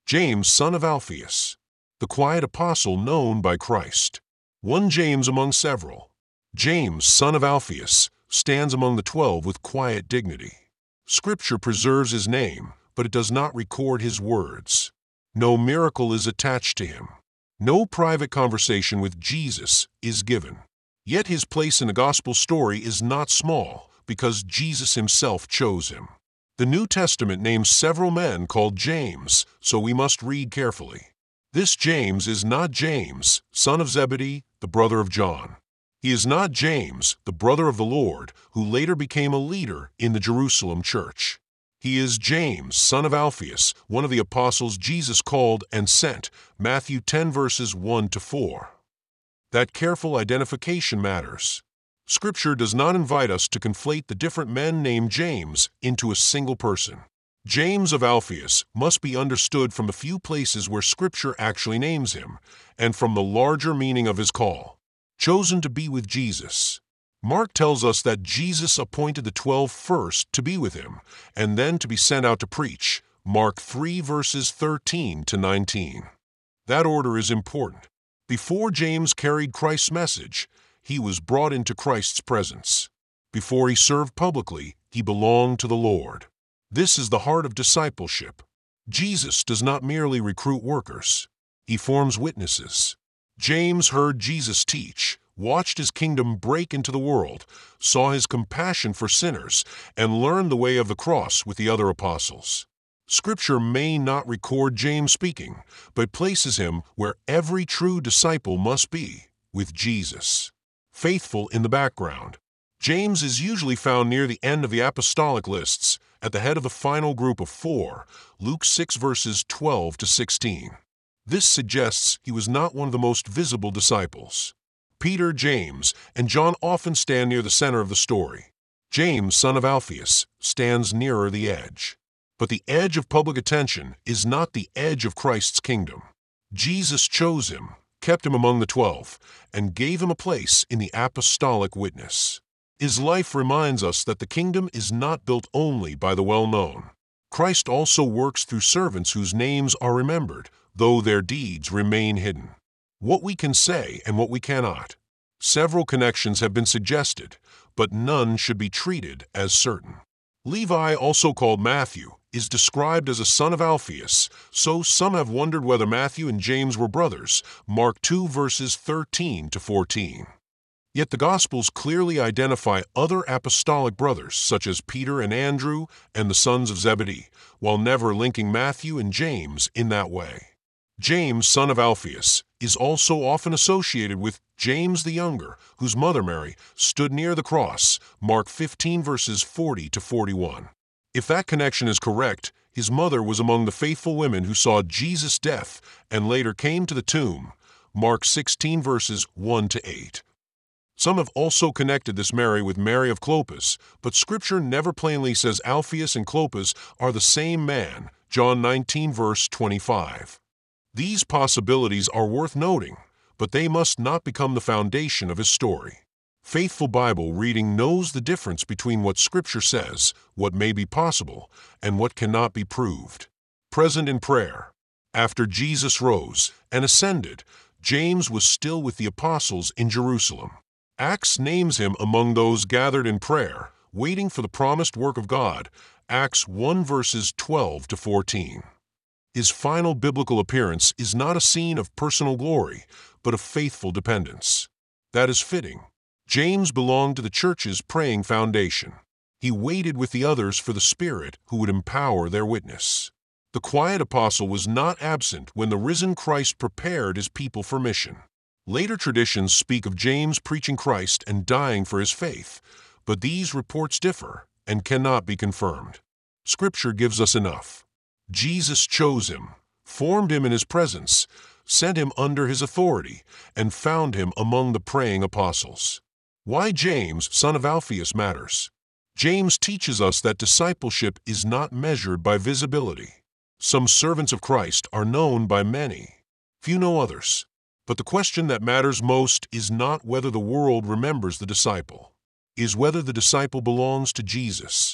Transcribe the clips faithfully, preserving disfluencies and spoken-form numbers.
James, son of Alphaeus, the quiet apostle known by Christ. One James among several. James, son of Alphaeus, stands among the twelve with quiet dignity. Scripture preserves his name, but it does not record his words. No miracle is attached to him. No private conversation with Jesus is given. Yet his place in the gospel story is not small, because Jesus himself chose him. The New Testament names several men called James, so we must read carefully. This James is not James, son of Zebedee, the brother of John. He is not James, the brother of the Lord, who later became a leader in the Jerusalem church. He is James, son of Alphaeus, one of the apostles Jesus called and sent, Matthew ten verses one to four. That careful identification matters. Scripture does not invite us to conflate the different men named James into a single person. James of Alphaeus must be understood from the few places where Scripture actually names him, and from the larger meaning of his call. Chosen to be with Jesus. Mark tells us that Jesus appointed the twelve first to be with him, and then to be sent out to preach, Mark three verses thirteen to nineteen. That order is important. Before James carried Christ's message, he was brought into Christ's presence. Before he served publicly, he belonged to the Lord. This is the heart of discipleship. Jesus does not merely recruit workers. He forms witnesses. James heard Jesus teach, watched his kingdom break into the world, saw his compassion for sinners, and learned the way of the cross with the other apostles. Scripture may not record James speaking, but places him where every true disciple must be, with Jesus. Faithful in the background. James is usually found near the end of the apostolic lists, at the head of the final group of four, Luke six verses twelve to sixteen. This suggests he was not one of the most visible disciples. Peter, James, and John often stand near the center of the story. James, son of Alphaeus, stands nearer the edge. But the edge of public attention is not the edge of Christ's kingdom. Jesus chose him, kept him among the twelve, and gave him a place in the apostolic witness. His life reminds us that the kingdom is not built only by the well-known. Christ also works through servants whose names are remembered, though their deeds remain hidden. What we can say and what we cannot. Several connections have been suggested, but none should be treated as certain. Levi, also called Matthew, is described as a son of Alphaeus, so some have wondered whether Matthew and James were brothers, Mark two verses thirteen to fourteen. Yet the Gospels clearly identify other apostolic brothers, such as Peter and Andrew and the sons of Zebedee, while never linking Matthew and James in that way. James, son of Alphaeus, is also often associated with James the Younger, whose mother Mary stood near the cross, Mark fifteen verses forty to forty-one. If that connection is correct, his mother was among the faithful women who saw Jesus' death and later came to the tomb, Mark sixteen verses one to eight. Some have also connected this Mary with Mary of Clopas, but Scripture never plainly says Alphaeus and Clopas are the same man, John nineteen verse twenty-five. These possibilities are worth noting, but they must not become the foundation of his story. Faithful Bible reading knows the difference between what Scripture says, what may be possible, and what cannot be proved. Present in prayer. After Jesus rose and ascended, James was still with the apostles in Jerusalem. Acts names him among those gathered in prayer, waiting for the promised work of God, Acts one verses twelve to fourteen. His final biblical appearance is not a scene of personal glory, but of faithful dependence. That is fitting. James belonged to the church's praying foundation. He waited with the others for the Spirit who would empower their witness. The quiet apostle was not absent when the risen Christ prepared his people for mission. Later traditions speak of James preaching Christ and dying for his faith, but these reports differ and cannot be confirmed. Scripture gives us enough. Jesus chose him, formed him in his presence, sent him under his authority, and found him among the praying apostles. Why James, son of Alphaeus, matters. James teaches us that discipleship is not measured by visibility. Some servants of Christ are known by many. Few know others. But the question that matters most is not whether the world remembers the disciple, is whether the disciple belongs to Jesus.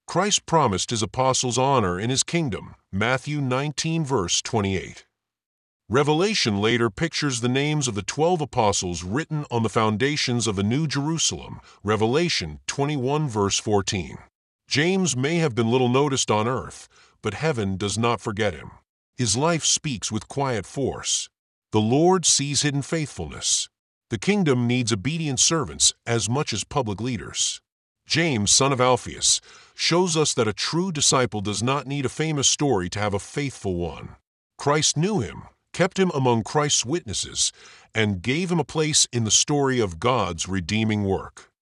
Christ promised his apostles honor in his kingdom, Matthew nineteen, verse twenty-eight. Revelation later pictures the names of the twelve apostles written on the foundations of the New Jerusalem, Revelation twenty-one, verse fourteen. James may have been little noticed on earth, but heaven does not forget him. His life speaks with quiet force. The Lord sees hidden faithfulness. The kingdom needs obedient servants as much as public leaders. James, son of Alphaeus, shows us that a true disciple does not need a famous story to have a faithful one. Christ knew him, kept him among Christ's witnesses, and gave him a place in the story of God's redeeming work.